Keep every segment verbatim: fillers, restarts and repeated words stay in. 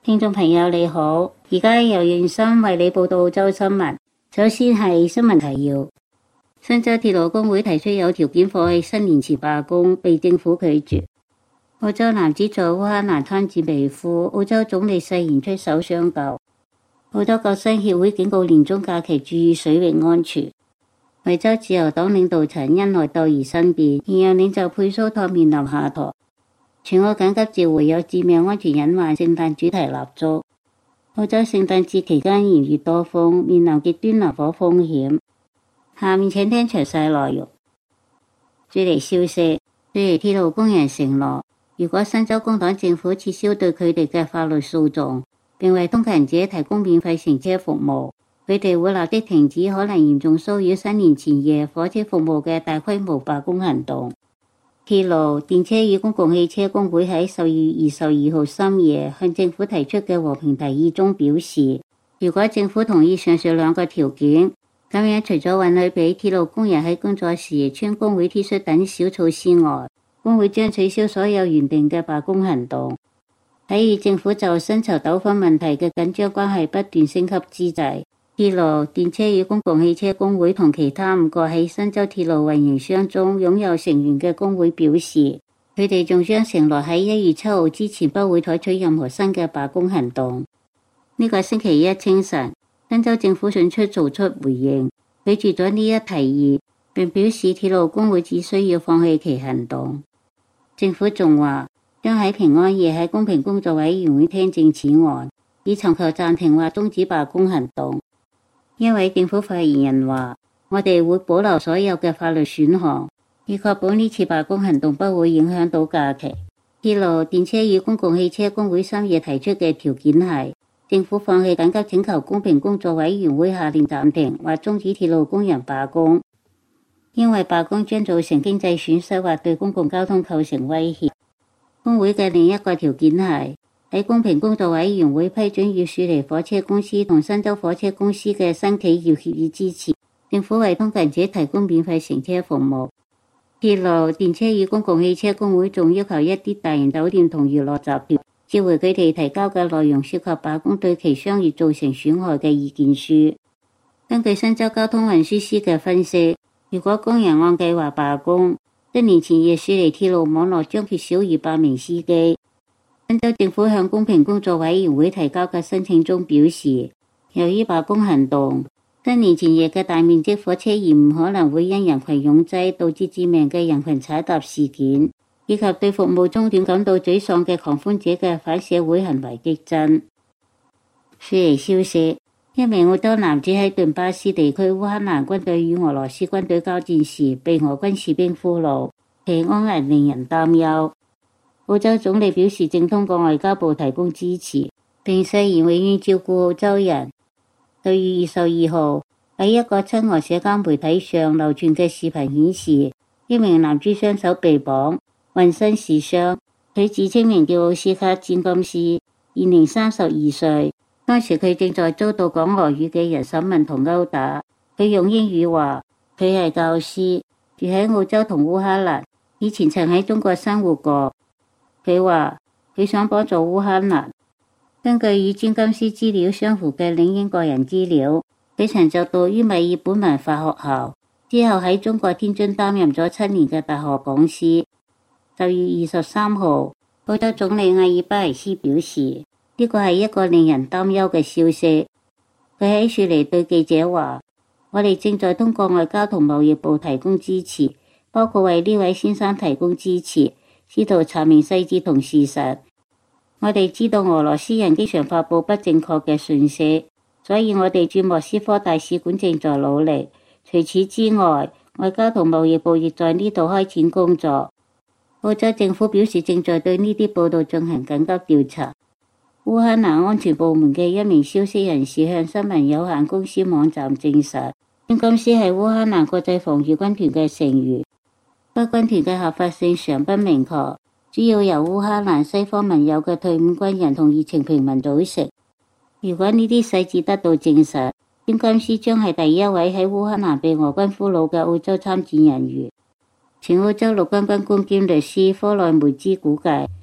聽眾朋友你好，而家由袁生為你報道澳洲新聞。首先係新聞提要：新州鐵路工會提出有條件放棄新年前罷工，被政府拒絕。澳洲男子在烏克蘭癱瘓被俘，澳洲總理誓言出手相救。澳洲救生協會警告年終假期注意水域安全。維州自由黨領導層因內鬥而生變，現任領袖佩蘇托面臨下台。全澳緊急召回有致命安全隱患聖誕主題蠟燭。澳洲聖誕節期間炎熱多風，面臨極端能火風險。下面請聽詳細內容。最嚟消息，最嚟鐵路工人承諾，如果新州工黨政府撤銷對佢哋嘅法律訴訟，並為通勤者提供免費乘車服務，佢哋會立即停止可能嚴重騷擾新年前夜火車服務嘅大規模罷工行動。鐵路、電車與公共汽車工會喺十二月二十二號深夜向政府提出嘅和平提議中表示，如果政府同意上述兩個條件，咁樣除咗允許俾鐵路工人喺工作時穿工會 T 恤等小措施外，工會將取消所有原定嘅罷工行動。喺與政府就薪酬糾紛問題嘅緊張關係不斷升級之際，鐵路、電車與公共汽車工會同其他五個喺新州鐵路運營商中擁有成員嘅工會表示，佢哋仲將承諾喺一月七號之前不會採取任何新嘅罷工行動。呢個星期一清晨，新州政府迅速做出回應，拒絕咗呢一提議，並表示鐵路工會只需要放棄其行動。政府仲話將喺平安夜喺公平工作委員會聽證此案，以尋求暫停或終止罷工行動。一位政府發言人話：我哋會保留所有嘅法律選項，以確保呢次罷工行動不會影響到假期。鐵路、電車與公共汽車工會深夜提出嘅條件係政府放棄緊急請求公平工作委員會下令暫停或終止鐵路工人罷工，因為罷工將造成經濟損失或對公共交通構成威脅。工會嘅另一個條件係喺公平工作委員會批准與雪梨火車公司同新州火車公司嘅新企業協議之前，政府為通勤者提供免費乘車服務。鐵路、電車與公共汽車工會仲要求一啲大型酒店同娛樂集團召回佢哋提交嘅內容涉及罷工對其商業造成損害嘅意見書。根據新州交通運輸司嘅分析，如果工人按計劃罷工，一年前夜雪梨鐵路網絡將缺少二百名司機。新州政府向公平工作委員會提交嘅申請中表示，由於罷工行動，新年前夜嘅大面積火車延誤可能會因人群擁擠導致致命嘅人群踩踏事件，以及對服務中斷感到沮喪嘅狂歡者嘅反社會行為激增。雪梨消息，一名澳洲男子喺頓巴斯地區烏克蘭軍隊與俄羅斯軍隊交戰時被俄軍士兵俘虜，其安危令人擔憂。澳洲總理表示正通過外交部提供支持，並誓言永遠照顧澳洲人。十月二十二號喺一個親俄社交媒體上流傳嘅視頻顯示，一名男子雙手被綁，渾身是傷。佢自稱名叫奧斯卡·詹金斯，現年三十二歲。當時佢正在遭到講俄語嘅人審問同毆打。佢用英語話佢係教師，住喺澳洲同烏克蘭，以前曾喺中國生活過。佢話佢想幫助烏克蘭。根據與詹金斯資料相符嘅另一個人資料，佢曾就讀於墨爾本文化學校，之後喺中國天津擔任咗七年嘅大學講師。十月二十三號，澳洲總理阿爾巴尼斯表示，呢個係一個令人擔憂嘅消息。佢喺雪梨對記者話：我哋正在通過外交同貿易部提供支持，包括為呢位先生提供支持，試圖查明細節同事實。我哋知道俄羅斯人經常發佈不正確嘅訊息，所以我哋駐莫斯科大使館正在努力。除此之外，外交同貿易部亦在呢度開展工作。澳洲政府表示正在對呢啲報道進行緊急調查。烏克蘭安全部門嘅一名消息人士向新聞有限公司網站證實，詹金斯係烏克蘭國際防禦軍團嘅成員。該軍團嘅合法性尚不明確，主要由烏克蘭西方盟友嘅退伍軍人同熱情平民組成。如果呢啲細節得到證實，詹金斯將係第一位喺烏克蘭被俄軍俘虜嘅澳洲參戰人員。前澳洲陸軍軍官兼律師科內梅茲估計，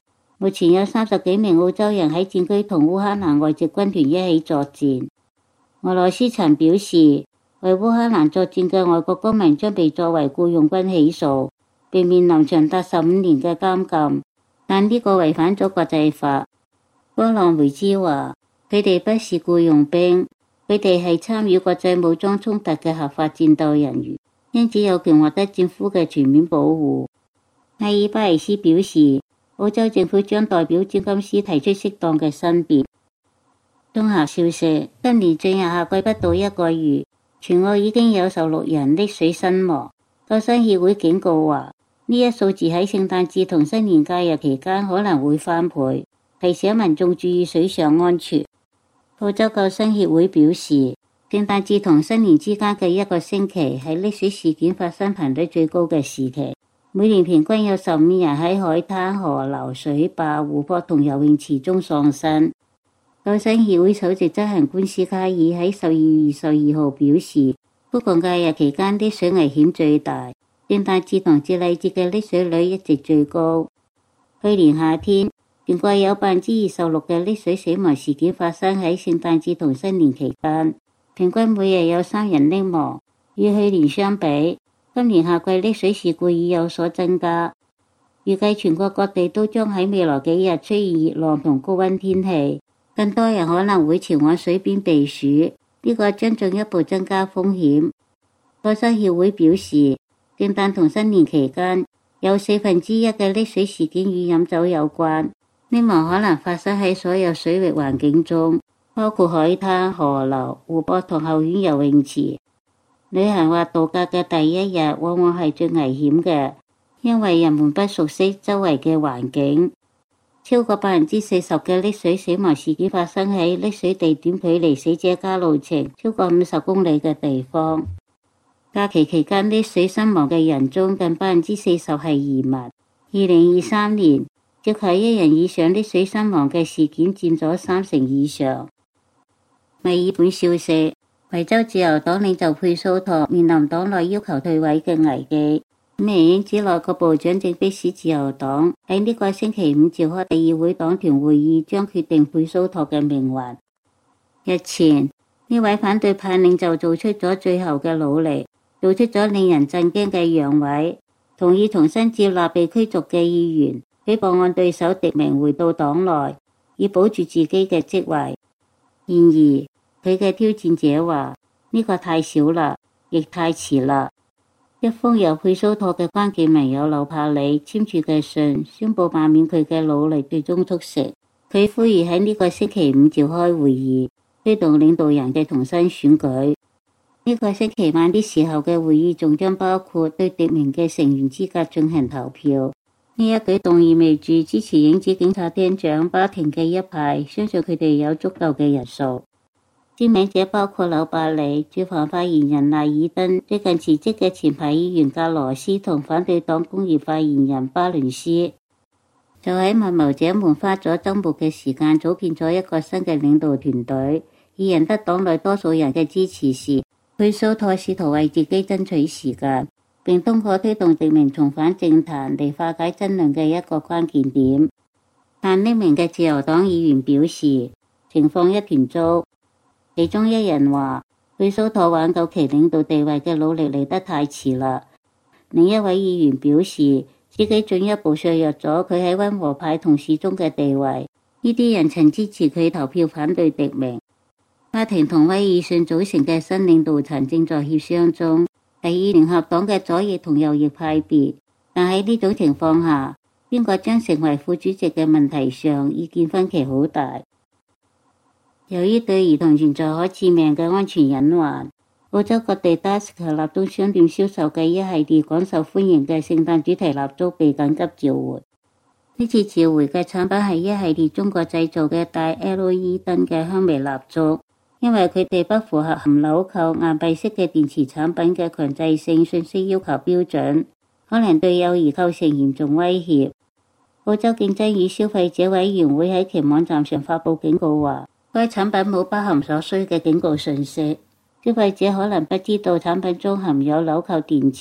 目前有三十幾名澳洲人喺戰區同烏克蘭外籍軍團一起作戰。俄羅斯曾表示，為烏克蘭作戰嘅外國公民將被作為僱傭軍起訴，並面臨長達十五年嘅監禁，但呢個違反咗國際法。波浪梅茲話，佢哋不是僱傭兵，佢哋係參與國際武裝衝突嘅合法戰鬥人員，因此有權獲得政府嘅全面保護。埃爾巴尼斯表示，澳洲政府將代表詹金斯提出適當嘅申別。綜合消息，今年進入夏季不到一個月，全澳已經有十六人溺水身亡。救生協會警告話，呢一數字喺聖誕節同新年假日期間可能會翻倍，提醒民眾注意水上安全。澳洲救生協會表示，聖誕節同新年之間嘅一個星期係溺水事件發生頻率最高嘅時期，每年平均有十五人喺海灘、河流、水壩、湖泊同游泳池中喪生。救生協會首席執行官斯卡爾喺十二月二十二號表示，復活假日期間溺水危險最大，聖誕節同節禮節嘅溺水率一直最高。去年夏天，全國有百分之二十六嘅溺水死亡事件發生喺聖誕節同新年期間，平均每日有三人溺亡。與去年相比，今年夏季溺水事故已有所增加。預計全國各地都將喺未來幾日出現熱浪同高溫天氣，更多人可能會前往水邊避暑，呢個將進一步增加風險。救生協會表示，聖誕同新年期間有四分之一嘅溺水事件與飲酒有關，溺亡可能發生喺所有水域環境中，包括海灘、河流、湖泊同後院游泳池。旅行或度假嘅第一日往往係最危險嘅，因為人們不熟悉周圍嘅環境。超過百分之四十嘅溺水死亡事件發生喺溺水地點距離死者家路程超過五十公里嘅地方。假期期間溺水身亡嘅人中，近百分之四十係移民。二零二三年，涉及一人以上溺水身亡嘅事件佔咗三成以上。墨爾本消息，維州自由黨領袖佩蘇托面臨黨內要求退位嘅危機。五名影子內閣部長正迫使自由黨喺呢個星期五召開第二會黨團會議，將決定佩蘇托嘅命運。日前，呢位反對派領袖做出咗最後嘅努力，做出咗令人震驚嘅讓位，同意重新接納被驅逐嘅議員，俾報案對手迪明回到黨內，以保住自己嘅職位。然而，佢嘅挑戰者話呢個太少啦，亦太遲啦。一封由佩蘇托嘅關鍵盟友紐帕里簽署嘅信，宣布罷免佢嘅努力最終促成。佢呼籲喺呢個星期五召開會議，推動領導人嘅重新選舉。呢個星期晚啲時候嘅會議仲將包括對迪明嘅成員資格進行投票。呢一舉動意味住支持影子警察廳長巴廷嘅一派相信佢哋有足夠嘅人數。簽名者包括紐帕里、駐防發言人賴爾登、最近辭職嘅前排議員格羅斯同反對黨工業發言人巴倫斯。就喺密謀者們花咗周末嘅時間組建咗一個新嘅領導團隊，以贏得黨內多數人嘅支持時，佩蘇托試圖為自己爭取時間，並通過推動迪明重返政壇嚟化解爭論嘅一個關鍵點。但匿名嘅自由黨議員表示，情況一團糟。其中一人話，佩蘇托挽救其領導地位嘅努力嚟得太遲啦。另一位議員表示，自己進一步削弱咗佢喺溫和派同事中嘅地位。呢啲人曾支持佢投票反對迪明。巴廷同威爾遜組成嘅新領導層正在協商中，係以聯合黨嘅左翼同右翼派別。但喺呢種情況下，邊個將成為副主席嘅問題上，意見分歧好大。由於對兒童存在可致命嘅安全隱患，澳洲各地 Dusk 蠟燭商店銷售嘅一系列廣受歡迎嘅聖誕主題蠟燭被緊急召回。呢次召回嘅產品係一系列中國製造嘅帶 L E D 燈嘅香味蠟燭，因為佢哋不符合含紐扣硬幣式嘅電池產品嘅強制性信息要求標準，可能對幼兒構成嚴重威脅。澳洲競爭與消費者委員會喺其網站上發布警告話，該產品冇包含所需嘅警告信息，消費者可能不知道產品中含有紐扣電池，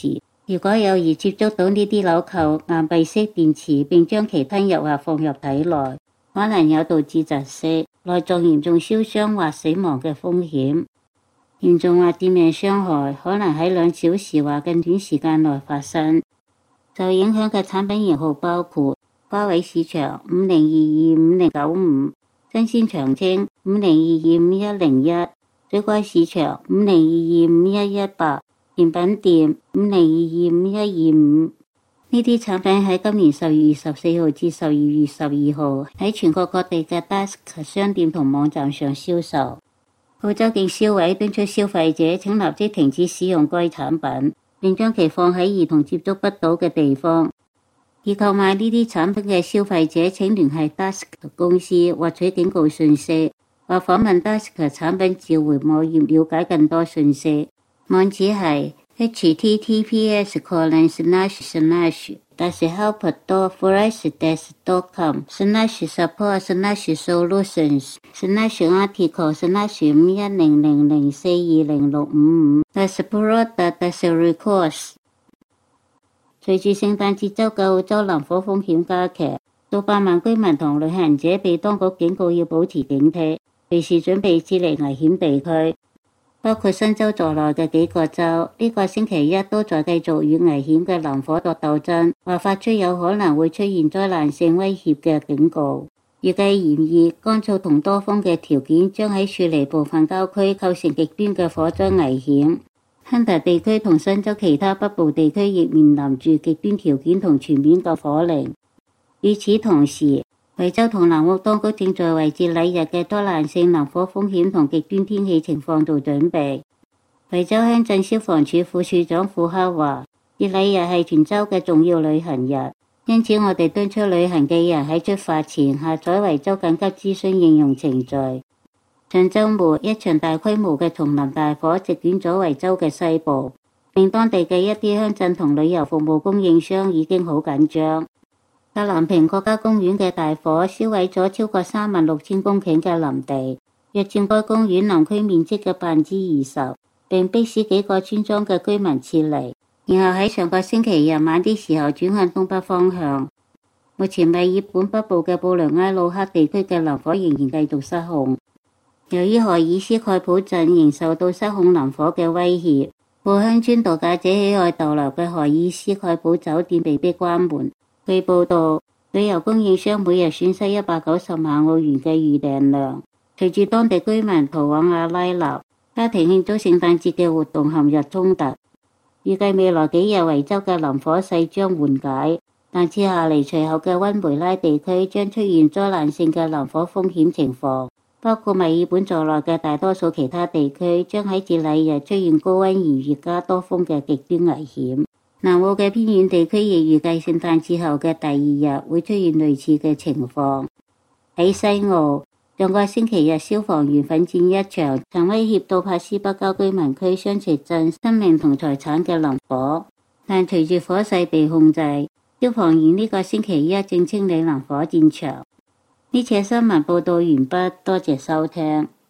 如果有意接觸到呢啲紐扣硬幣式電池並將其吞入或放入體內，可能有導致窒息、內臟嚴重燒傷或死亡嘅風險。嚴重或致命傷害可能喺兩小時或更短時間內發生。受影響嘅產品型號包括瓜位市場五零二二五零九五、新鮮長青五零二二五一零一、水果市場五零二二五一一八、甜品店五零二二五一二五。呢啲產品喺今年十二月十四號至十二月十二號喺全國各地嘅 Dask 商店同網站上銷售。澳洲競消委敦促消費者請立即停止使用該產品，並將其放喺兒童接觸不到嘅地方。而購買呢啲產品嘅消費者請聯繫 Dask 公司獲取警告信息，或訪問 Dask 產品召回網頁了解更多信息。網址係 h t t p s colon slash slash dash help dot forest dash dot com slash support slash solutions slash article slash五一零零零四二零六五五 dash product dash records。隨住聖誕節週嘅澳洲林火風險加劇，數百萬居民同旅行者被當局警告要保持警惕，隨時準備撤離危險地區。包括新州在內嘅幾個州，呢、這個星期一都在繼續與危險嘅林火作鬥爭，或發出有可能會出現災難性威脅嘅警告。預計炎熱、乾燥同多風嘅條件將喺雪梨部分郊區構成極端嘅火災危險。亨特地區同新州其他北部地區亦面臨住極端條件同全面嘅火令。與此同時，維州同南澳當局正在為節禮日嘅災難性林火風險同極端天氣情況做準備。維州鄉鎮消防處副處長庫克話，節禮日係全州嘅重要旅行日，因此我哋敦促旅行嘅人喺出發前下載維州緊急諮詢應用程序。上週末，一場大規模嘅叢林大火席捲咗維州嘅西部，令當地嘅一啲鄉鎮同旅遊服務供應商已經好緊張。格蘭平國家公園嘅大火燒毀咗超過三萬六千公頃嘅林地，約佔該公園林區面積嘅百分之二十，並迫使幾個村莊嘅居民撤離，然後喺上個星期日晚啲時候轉向東北方向。目前墨爾本北部嘅布雷埃魯克地區嘅林火仍然繼續失控。由於荷爾斯蓋普鎮仍受到失控林火嘅威脅，故鄉村度假者喜愛逗留嘅荷爾斯蓋普酒店被迫關門。據報道，旅遊供應商每日損失一百九十萬澳元嘅預訂量。隨住當地居民逃往阿拉納，家庭慶祝聖誕節嘅活動陷入衝突。預計未來幾日維州嘅林火勢將緩解，但接下嚟隨後嘅溫梅拉地區將出現災難性嘅林火風險情況，包括墨爾本在內嘅大多數其他地區將喺節禮日出現高溫炎熱加多風嘅極端危險。南澳嘅偏遠地區亦預計聖誕節後嘅第二日會出現類似嘅情況。喺西澳，上個星期日消防員奮戰一場曾威脅到柏斯北郊居民區雙斜鎮生命同財產嘅林火，但隨住火勢被控制，消防員呢個星期一正清理林火戰場。呢次新聞報道完畢，多謝收聽。